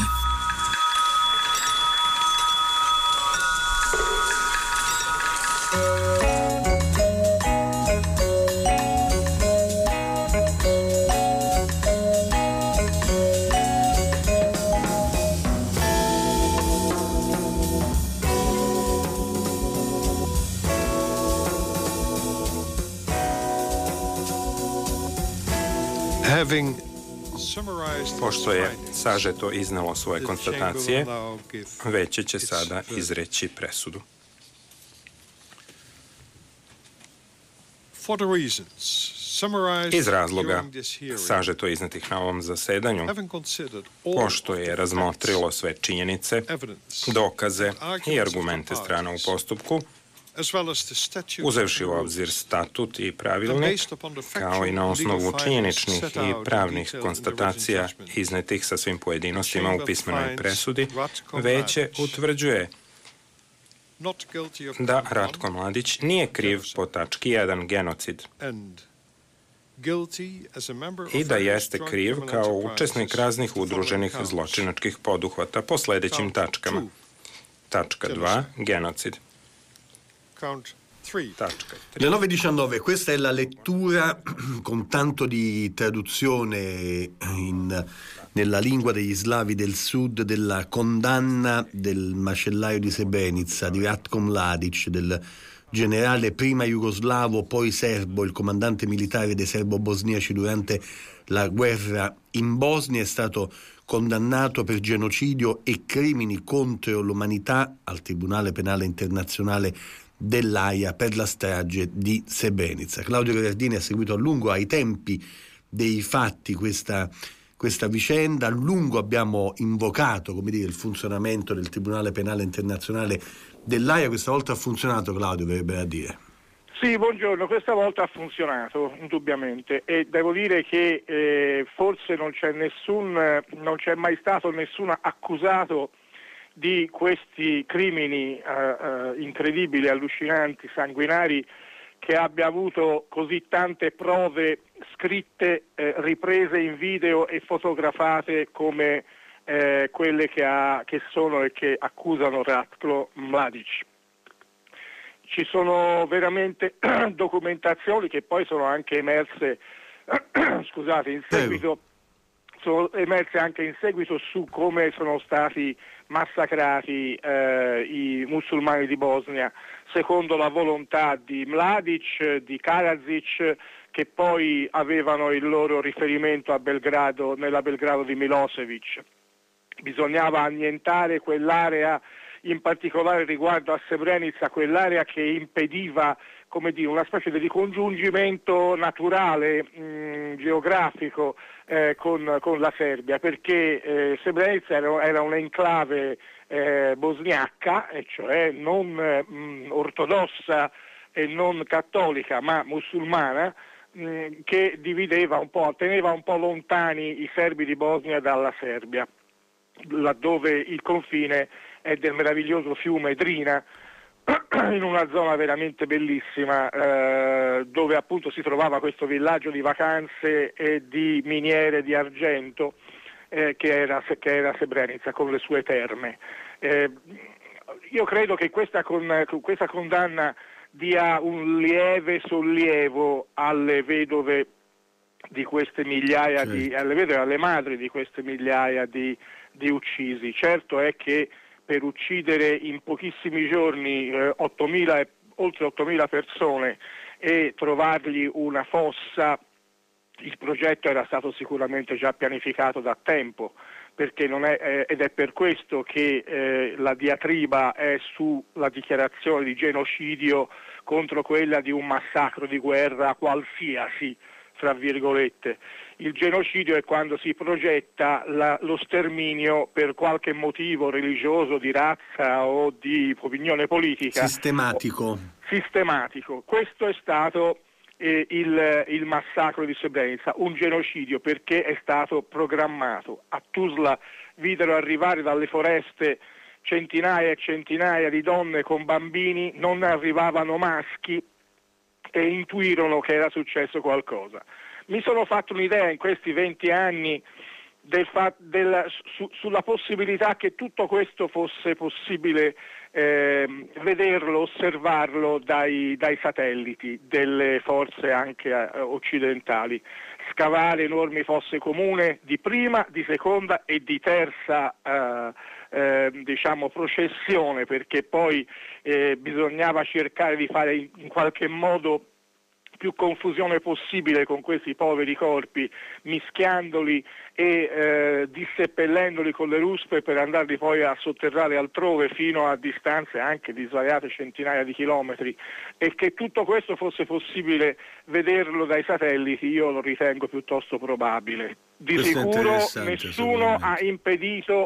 Pošto je sažeto iznelo svoje konstatacije, Veće će sada izreći presudu. Iz razloga sažeto iznetih na ovom zasedanju, pošto je razmotrilo sve činjenice, dokaze i argumente strana u postupku, Uzevši u obzir statut i pravilnik, kao i na osnovu činjeničnih i pravnih konstatacija iznetih sa svim pojedinostima u pismenoj presudi, Veće utvrđuje da Ratko Mladić nije kriv po tački jedan genocid i da jeste kriv kao učesnik raznih udruženih zločinačkih poduhvata po sledećim tačkama. Tačka dva, genocid. Le nove e diciannove, questa è la lettura con tanto di traduzione in, nella lingua degli slavi del sud della condanna del macellaio di Srebrenica, di Ratko Mladić, del generale prima jugoslavo, poi serbo, il comandante militare dei serbo-bosniaci durante la guerra in Bosnia, è stato condannato per genocidio e crimini contro l'umanità al Tribunale Penale Internazionale dell'Aia per la strage di Srebrenica. Claudio Gagliardini ha seguito a lungo, ai tempi dei fatti, questa, questa vicenda. A lungo abbiamo invocato, come dire, il funzionamento del Tribunale Penale Internazionale dell'Aia. Questa volta ha funzionato, Claudio, verrebbe a dire. Sì, buongiorno, questa volta ha funzionato, indubbiamente, e devo dire che eh, forse non c'è nessun, non c'è mai stato nessun accusato di questi crimini eh, eh, incredibili, allucinanti, sanguinari, che abbia avuto così tante prove scritte, eh, riprese in video e fotografate come eh, quelle che, ha, che sono e che accusano Ratko Mladić. Ci sono veramente documentazioni che poi sono anche emerse, scusate, in seguito, sono emerse anche in seguito su come sono stati massacrati eh, i musulmani di Bosnia, secondo la volontà di Mladić, di Karadzic, che poi avevano il loro riferimento a Belgrado, nella Belgrado di Milosevic. Bisognava annientare quell'area, in particolare riguardo a Srebrenica, quell'area che impediva, come dire, una specie di ricongiungimento naturale, mh, geografico eh, con, con la Serbia, perché eh, Srebrenica era, era un'enclave eh, bosniacca, e cioè non mh, ortodossa e non cattolica, ma musulmana, mh, che divideva un po', teneva un po' lontani i serbi di Bosnia dalla Serbia, laddove il confine è del meraviglioso fiume Drina, in una zona veramente bellissima, eh, dove appunto si trovava questo villaggio di vacanze e di miniere di argento eh, che era, che era Srebrenica, con le sue terme. Eh, io credo che questa, con, questa condanna dia un lieve sollievo alle vedove di queste migliaia, sì. di, alle vedove, alle madri di queste migliaia di, di uccisi. Certo è che per uccidere in pochissimi giorni eh, ottomila, oltre ottomila persone e trovargli una fossa, il progetto era stato sicuramente già pianificato da tempo, perché non è, eh, ed è per questo che eh, la diatriba è sulla dichiarazione di genocidio contro quella di un massacro di guerra qualsiasi, tra virgolette. Il genocidio è quando si progetta la, lo sterminio per qualche motivo religioso, di razza o di opinione politica. Sistematico. Sistematico. Questo è stato eh, il, il massacro di Srebrenica, un genocidio perché è stato programmato. A Tuzla videro arrivare dalle foreste centinaia e centinaia di donne con bambini, non arrivavano maschi e intuirono che era successo qualcosa. Mi sono fatto un'idea in questi venti anni del fa- del, su, sulla possibilità che tutto questo fosse possibile eh, vederlo, osservarlo dai, dai satelliti delle forze anche eh, occidentali, scavare enormi fosse comuni di prima, di seconda e di terza eh, eh, diciamo processione, perché poi eh, bisognava cercare di fare in, in qualche modo più confusione possibile con questi poveri corpi, mischiandoli e eh, disseppellendoli con le ruspe per andarli poi a sotterrare altrove fino a distanze anche di svariate centinaia di chilometri, e che tutto questo fosse possibile vederlo dai satelliti io lo ritengo piuttosto probabile. Di questo sicuro nessuno ha impedito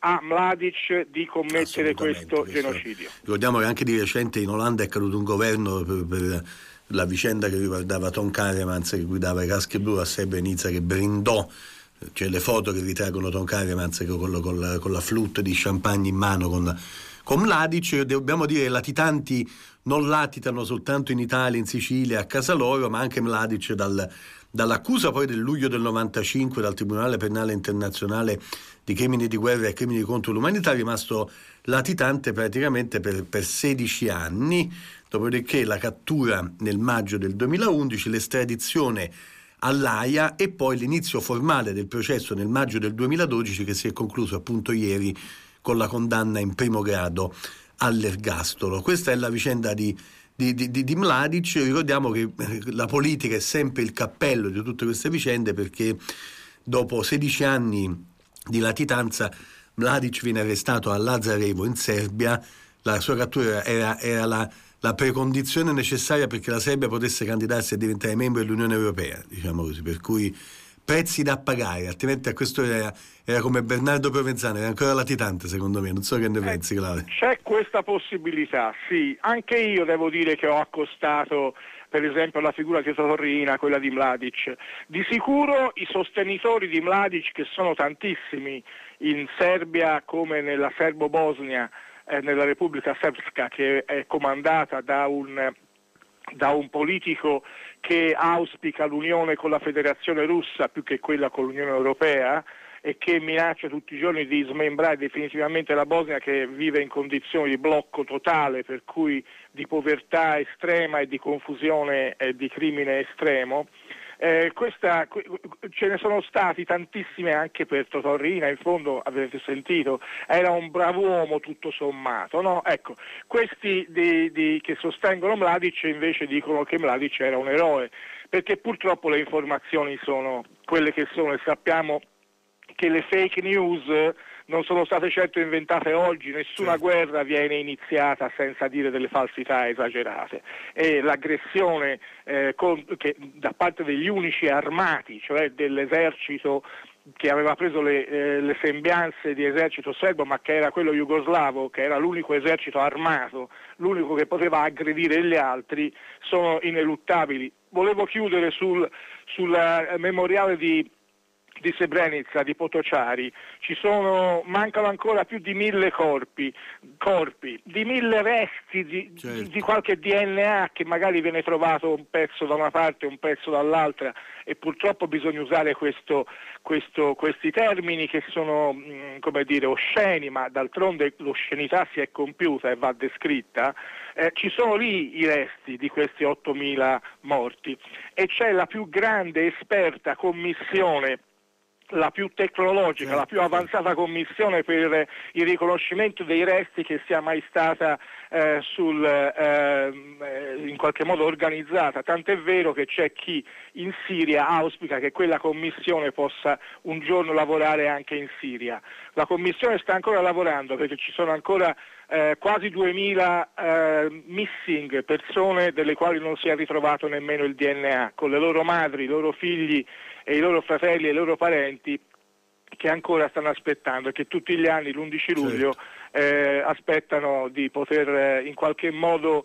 a Mladic di commettere questo genocidio. Ricordiamo che anche di recente in Olanda è caduto un governo per, per la vicenda che riguardava Tom Karemans, che guidava i caschi blu a Srebrenica, che brindò, cioè le foto che ritraggono Tom Karemans con, con, la, con la flute di champagne in mano con, con Mladic. Dobbiamo dire che latitanti non latitano soltanto in Italia, in Sicilia, a casa loro, ma anche Mladic dal, dall'accusa poi del luglio del novantacinque dal Tribunale Penale Internazionale di crimini di guerra e crimini contro l'umanità è rimasto latitante praticamente per, per sedici anni, dopodiché la cattura nel maggio del duemilaundici, l'estradizione all'Aia e poi l'inizio formale del processo nel maggio del duemiladodici, che si è concluso appunto ieri con la condanna in primo grado all'ergastolo. Questa è la vicenda di, di, di, di Mladic. Ricordiamo che la politica è sempre il cappello di tutte queste vicende, perché dopo sedici anni di latitanza Mladic viene arrestato a Lazarevo in Serbia. La sua cattura era, era la, la precondizione necessaria perché la Serbia potesse candidarsi a diventare membro dell'Unione Europea, diciamo così, per cui prezzi da pagare, altrimenti a questo era, era come Bernardo Provenzano, era ancora latitante secondo me. Non so che ne pensi, Claudio. C'è questa possibilità, sì. Anche io devo dire che ho accostato per esempio la figura di Torrina, quella di Mladic. Di sicuro i sostenitori di Mladic, che sono tantissimi in Serbia come nella Serbo-Bosnia, eh, nella Repubblica Srpska, che è comandata da un da un politico che auspica l'unione con la Federazione Russa più che quella con l'Unione Europea e che minaccia tutti i giorni di smembrare definitivamente la Bosnia, che vive in condizioni di blocco totale, per cui di povertà estrema e di confusione e di crimine estremo. Eh, questa, ce ne sono stati tantissime anche per Totò Riina, in fondo avete sentito, era un bravo uomo tutto sommato, no? Ecco, questi di, di, che sostengono Mladic invece dicono che Mladic era un eroe, perché purtroppo le informazioni sono quelle che sono e sappiamo che le fake news non sono state certo inventate oggi, nessuna certo. guerra viene iniziata senza dire delle falsità esagerate, e l'aggressione eh, con, che, da parte degli unici armati, cioè dell'esercito che aveva preso le, eh, le sembianze di esercito serbo, ma che era quello jugoslavo, che era l'unico esercito armato, l'unico che poteva aggredire gli altri, sono ineluttabili. Volevo chiudere sul, sul uh, memoriale di di Srebrenica, di Potocari. Ci sono, mancano ancora più di mille corpi, corpi di mille resti di, certo. di qualche D N A che magari viene trovato un pezzo da una parte e un pezzo dall'altra, e purtroppo bisogna usare questo, questo, questi termini che sono mh, come dire osceni, ma d'altronde l'oscenità si è compiuta e va descritta. Eh, ci sono lì i resti di questi ottomila morti e c'è la più grande esperta commissione, la più tecnologica, la più avanzata commissione per il riconoscimento dei resti che sia mai stata eh, sul, eh, in qualche modo organizzata, tant'è vero che c'è chi in Siria auspica che quella commissione possa un giorno lavorare anche in Siria. La commissione sta ancora lavorando perché ci sono ancora eh, quasi duemila eh, missing, persone delle quali non si è ritrovato nemmeno il D N A, con le loro madri, i loro figli e i loro fratelli e i loro parenti che ancora stanno aspettando e che tutti gli anni l'undici luglio eh, aspettano di poter eh, in qualche modo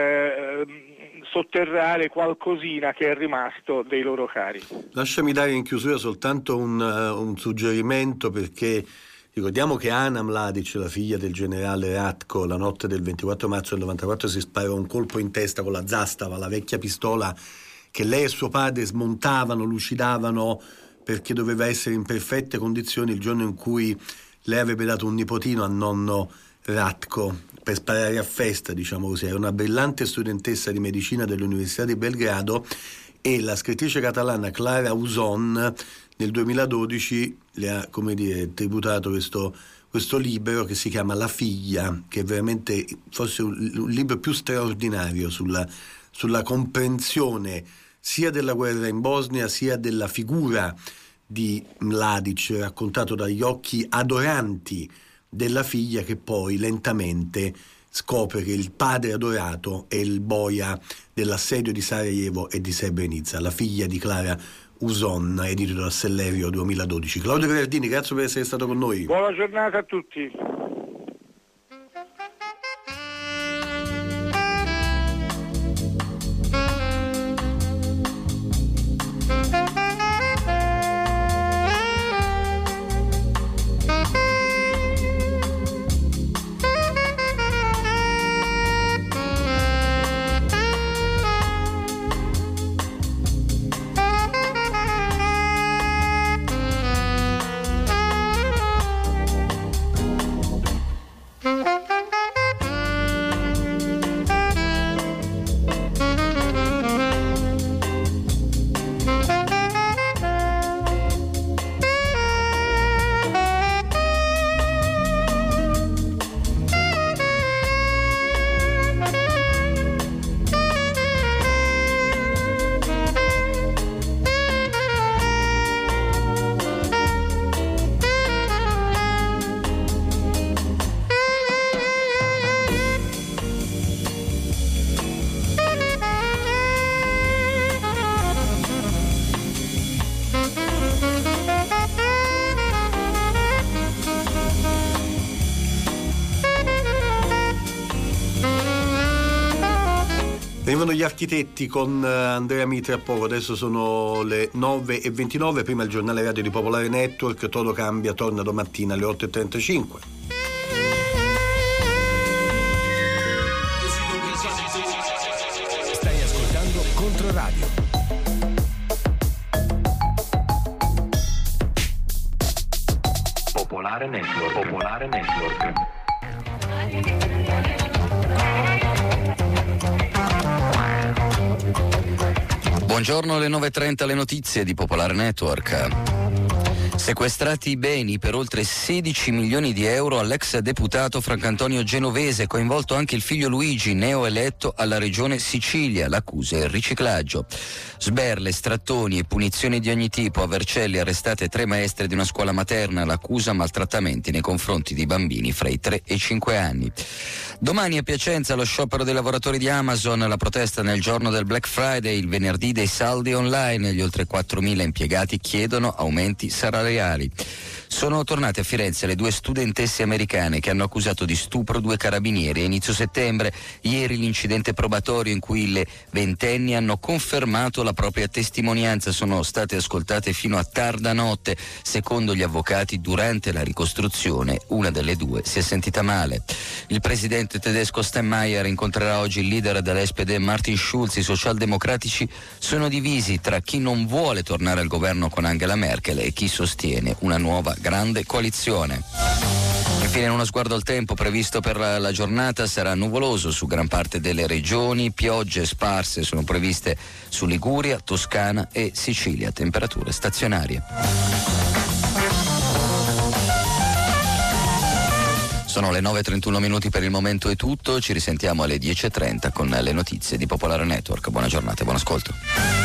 eh, sotterrare qualcosina che è rimasto dei loro cari. Lasciami dare in chiusura soltanto un, uh, un suggerimento, perché ricordiamo che Ana Mladic, la figlia del generale Ratko, la notte del ventiquattro marzo del novantaquattro si sparò un colpo in testa con la Zastava, la vecchia pistola che lei e suo padre smontavano, lucidavano, perché doveva essere in perfette condizioni il giorno in cui lei avrebbe dato un nipotino a nonno Ratko per sparare a festa, diciamo così. Era una brillante studentessa di medicina dell'Università di Belgrado, e la scrittrice catalana Clara Uson nel duemiladodici le ha, come dire, tributato questo, questo libro che si chiama La figlia, che è veramente forse un, un libro più straordinario sulla, sulla comprensione sia della guerra in Bosnia sia della figura di Mladic, raccontato dagli occhi adoranti della figlia, che poi lentamente scopre che il padre adorato è il boia dell'assedio di Sarajevo e di Srebrenica, la figlia di Clara Uson, edito da Sellerio duemiladodici. Claudio Gagliardini, grazie per essere stato con noi. Buona giornata a tutti. Venivano gli architetti con Andrea Mitri a poco, adesso sono le nove e ventinove, prima il giornale radio di Popolare Network, Todo Cambia, torna domattina alle otto e trentacinque. Stai ascoltando Controradio. Popolare Network, Popolare Network. Buongiorno, alle nove e trenta le notizie di Popolare Network. Sequestrati i beni per oltre sedici milioni di euro all'ex deputato Francantonio Genovese, coinvolto anche il figlio Luigi, neoeletto alla regione Sicilia. L'accusa è il riciclaggio. Sberle, strattoni e punizioni di ogni tipo. A Vercelli arrestate tre maestre di una scuola materna. L'accusa maltrattamenti nei confronti di bambini fra i tre e i cinque anni. Domani a Piacenza lo sciopero dei lavoratori di Amazon, la protesta nel giorno del Black Friday, il venerdì dei saldi online. Gli oltre quattromila impiegati chiedono aumenti salariali. Sono tornate a Firenze le due studentesse americane che hanno accusato di stupro due carabinieri a inizio settembre. Ieri l'incidente probatorio in cui le ventenni hanno confermato la propria testimonianza. Sono state ascoltate fino a tarda notte. Secondo gli avvocati, durante la ricostruzione una delle due si è sentita male. Il presidente tedesco Steinmeier incontrerà oggi il leader dell'S P D Martin Schulz. I socialdemocratici sono divisi tra chi non vuole tornare al governo con Angela Merkel e chi sostiene una nuova grande coalizione. Infine uno sguardo al tempo previsto per la, la giornata. Sarà nuvoloso su gran parte delle regioni, piogge sparse sono previste su Liguria, Toscana e Sicilia, temperature stazionarie. Sono le nove e trentuno minuti, per il momento è tutto, ci risentiamo alle dieci e trenta con le notizie di Popolare Network. Buona giornata e buon ascolto.